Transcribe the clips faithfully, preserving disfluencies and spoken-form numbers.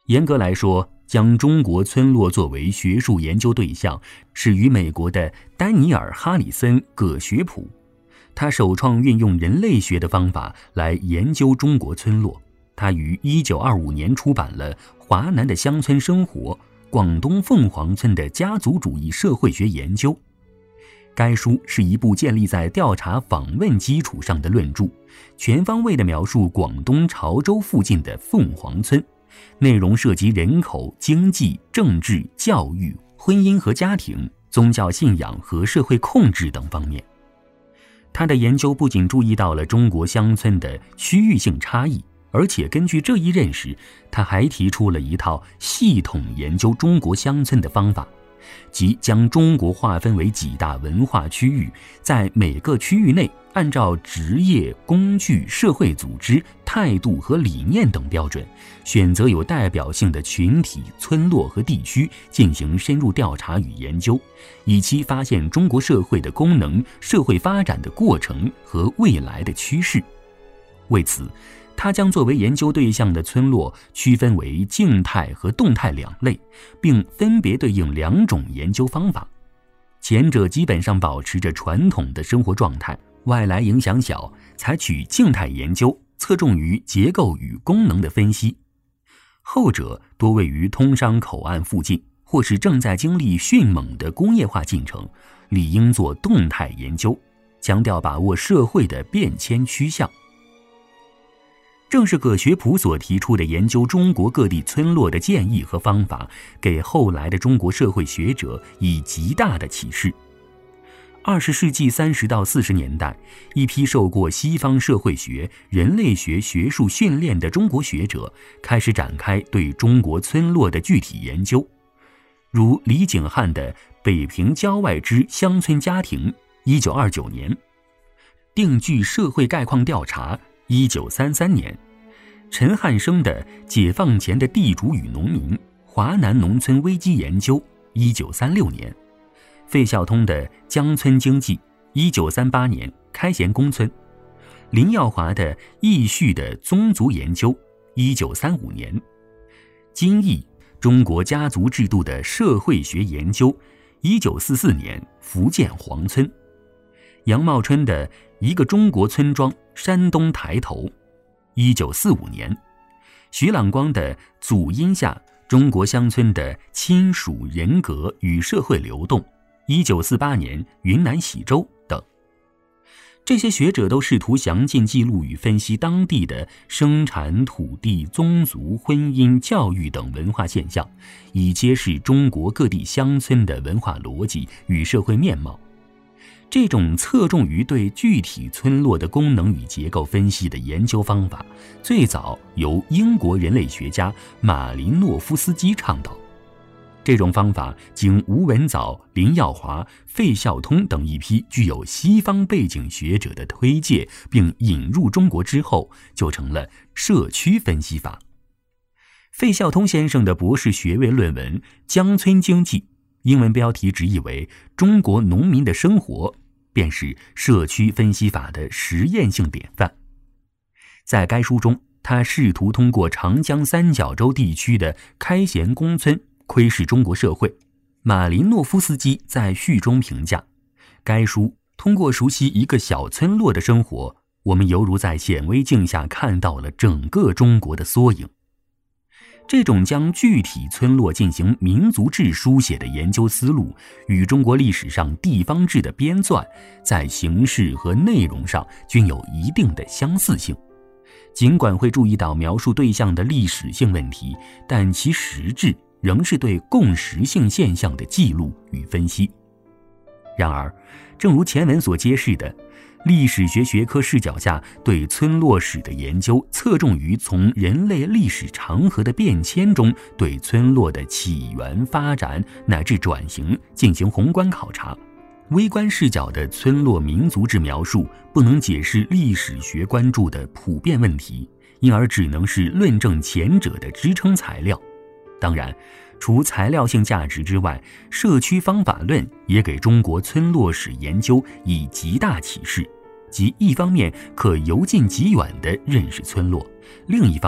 严格来说，将中国村落作为学术研究对象，始于美国的丹尼尔·哈里森·葛学普。他首创运用人类学的方法来研究中国村落。他于一九二五年出版了《华南的乡村生活：广东凤凰村的家族主义社会学研究》。该书是一部建立在调查访问基础上的论著，全方位地描述广东潮州附近的凤凰村，内容涉及人口、经济、政治、教育、婚姻和家庭、宗教信仰和社会控制等方面。他的研究不仅注意到了中国乡村的区域性差异，而且根据这一认识，他还提出了一套系统研究中国乡村的方法，即将中国划分为几大文化区域，在每个区域内按照职业、工具、社会组织、态度和理念等标准，选择有代表性的群体、村落和地区进行深入调查与研究，以期发现中国社会的功能、社会发展的过程和未来的趋势。为此，他将作为研究对象的村落区分为静态和动态两类，并分别对应两种研究方法。前者基本上保持着传统的生活状态，外来影响小，采取静态研究，侧重于结构与功能的分析。后者多位于通商口岸附近，或是正在经历迅猛的工业化进程，理应做动态研究，强调把握社会的变迁趋向。正是葛学普所提出的研究中国各地村落的建议和方法，给后来的中国社会学者以极大的启示。二十世纪三十到四十年代，一批受过西方社会学、人类学学术训练的中国学者开始展开对中国村落的具体研究，如李景汉的《北平郊外之乡村家庭》一九二九年，定居社会概况调查一九三三年，陈汉生的《解放前的地主与农民：华南农村危机研究》一九三六年，费孝通的《江村经济》一九三八年，开贤公村，林耀华的《义序的宗族研究》一九三五年，金义《中国家族制度的社会学研究》一九四四年，福建黄村，杨茂春的《一个中国村庄：山东抬头》一九四五年，徐朗光的《祖荫下中国乡村的亲属人格与社会流动》一九四八年，云南喜洲等。这些学者都试图详尽记录与分析当地的生产、土地、宗族、婚姻、教育等文化现象，以揭示中国各地乡村的文化逻辑与社会面貌。这种侧重于对具体村落的功能与结构分析的研究方法，最早由英国人类学家马林诺夫斯基倡导。这种方法经吴文藻、林耀华、费孝通等一批具有西方背景学者的推介并引入中国之后，就成了社区分析法。费孝通先生的博士学位论文《江村经济》，英文标题直译为中国农民的生活，便是社区分析法的实验性典范。在该书中，他试图通过长江三角洲地区的开贤公村窥视中国社会。马林诺夫斯基在序中评价，该书通过熟悉一个小村落的生活，我们犹如在显微镜下看到了整个中国的缩影。这种将具体村落进行民族志书写的研究思路，与中国历史上地方志的编纂在形式和内容上均有一定的相似性。尽管会注意到描述对象的历史性问题，但其实质仍是对共识性现象的记录与分析。然而，正如前文所揭示的，历史学学科视角下对村落史的研究侧重于从人类历史长河的变迁中对村落的起源、发展乃至转型进行宏观考察。微观视角的村落民族志描述不能解释历史学关注的普遍问题，因而只能是论证前者的支撑材料。当然，除材料性价值之外，社区方法论也给中国村落史研究以极大启示，即一方面可由近及远地认识村落，另一方面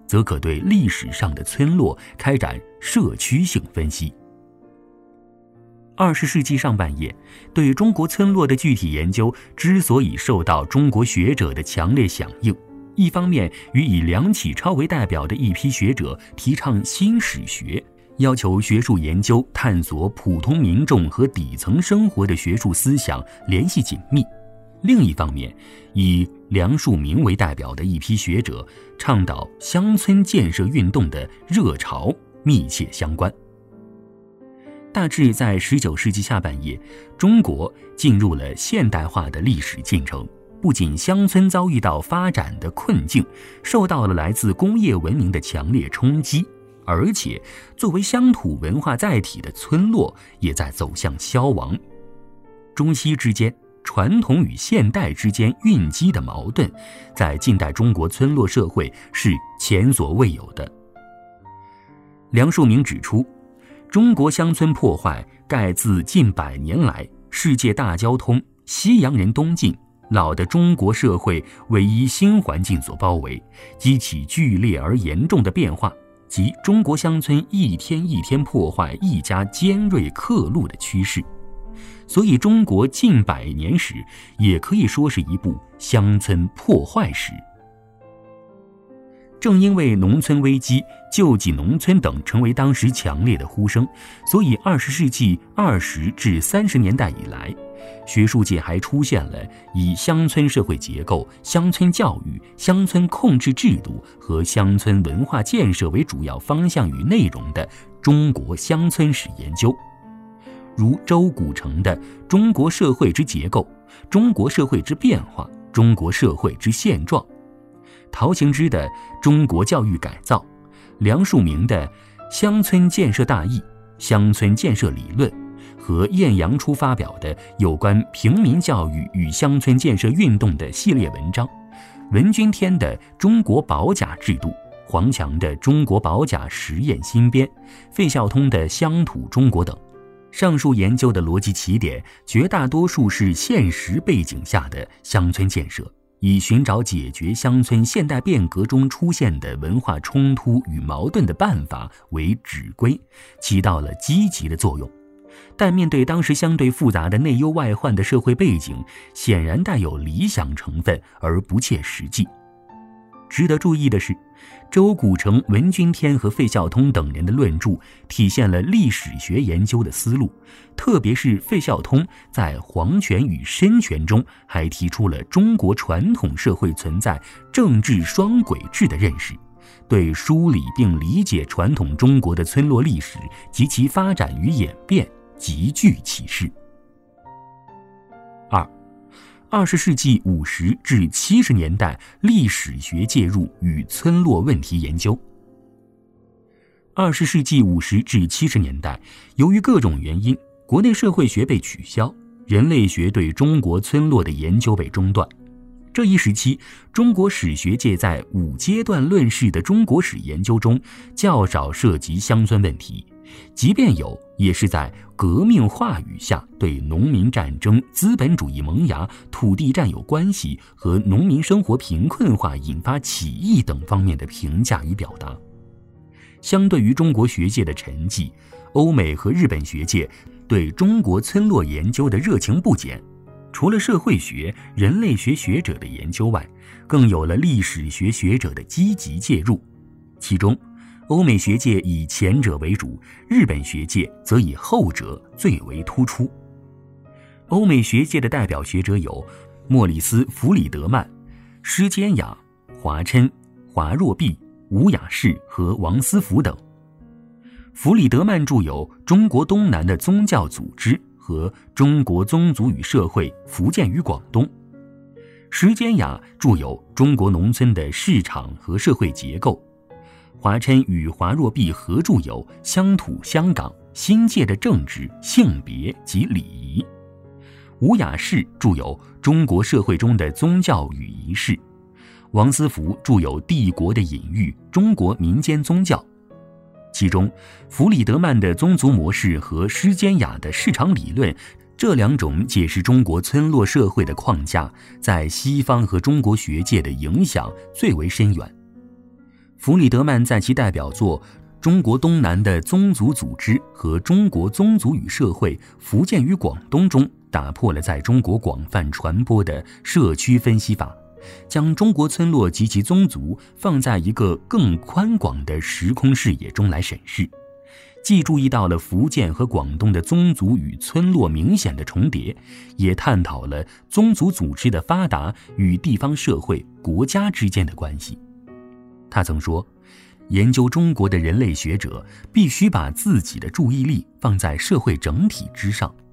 则可对历史上的村落开展社区性分析。二十世纪上半叶，对中国村落的具体研究之所以受到中国学者的强烈响应，一方面与以梁启超为代表的一批学者提倡新史学，要求学术研究探索普通民众和底层生活的学术思想联系紧密；另一方面，以梁漱溟为代表的一批学者倡导乡村建设运动的热潮密切相关。大致在十九世纪下半叶，中国进入了现代化的历史进程，不仅乡村遭遇到发展的困境，受到了来自工业文明的强烈冲击，而且作为乡土文化载体的村落也在走向消亡。中西之间，传统与现代之间蕴积的矛盾，在近代中国村落社会是前所未有的。梁漱溟指出，中国乡村破坏盖自近百年来世界大交通、西洋人东进，老的中国社会为一新环境所包围，激起剧烈而严重的变化，即中国乡村一天一天破坏愈加尖锐刻录的趋势。所以中国近百年史也可以说是一部乡村破坏史。正因为农村危机、救济农村等成为当时强烈的呼声，所以二十世纪二十至三十年代以来，学术界还出现了以乡村社会结构、乡村教育、乡村控制制度和乡村文化建设为主要方向与内容的中国乡村史研究，如周古城的《中国社会之结构》、《中国社会之变化》、《中国社会之现状》，陶行知的《中国教育改造》，梁漱溟的《乡村建设大义》、《乡村建设理论》，和晏阳初发表的有关平民教育与乡村建设运动的系列文章，文君天的《中国保甲制度》，黄强的《中国保甲实验新编》，费孝通的《乡土中国》等。上述研究的逻辑起点绝大多数是现实背景下的乡村建设，以寻找解决乡村现代变革中出现的文化冲突与矛盾的办法为指归，起到了积极的作用。但面对当时相对复杂的内忧外患的社会背景，显然带有理想成分而不切实际。值得注意的是，周古城、文君天和费孝通等人的论著体现了历史学研究的思路，特别是费孝通在皇权与绅权中还提出了中国传统社会存在政治双轨制的认识，对梳理并理解传统中国的村落历史及其发展与演变极具启示。二二十世纪五十至七十年代历史学介入与村落问题研究。二十世纪五十至七十年代，由于各种原因，国内社会学被取消，人类学对中国村落的研究被中断。这一时期，中国史学界在五阶段论式的中国史研究中较少涉及乡村问题，即便有，也是在革命话语下对农民战争、资本主义萌芽、土地占有关系和农民生活贫困化引发起义等方面的评价与表达。相对于中国学界的沉寂，欧美和日本学界对中国村落研究的热情不减。除了社会学、人类学学者的研究外，更有了历史学学者的积极介入。其中，欧美学界以前者为主，日本学界则以后者最为突出。欧美学界的代表学者有莫里斯·弗里德曼、施坚雅、华琛、华若弼、吴雅士和王思福等。弗里德曼著有《中国东南的宗教组织》和《中国宗族与社会：福建与广东》。施坚雅著有《中国农村的市场和社会结构》。华琛与华若弼合著有《乡土香港：新界的政治、性别及礼仪》。吴雅士著有《中国社会中的宗教与仪式》。王思福著有《帝国的隐喻：中国民间宗教》。其中，弗里德曼的宗族模式和施坚雅的市场理论，这两种解释中国村落社会的框架，在西方和中国学界的影响最为深远。 弗里德曼在其代表作《中国东南的宗族组织和中国宗族与社会：福建与广东》中，打破了在中国广泛传播的社区分析法，将中国村落及其宗族放在一个更宽广的时空视野中来审视，既注意到了福建和广东的宗族与村落明显的重叠，也探讨了宗族组织的发达与地方社会、国家之间的关系。他曾说，研究中国的人类学者必须把自己的注意力放在社会整体之上，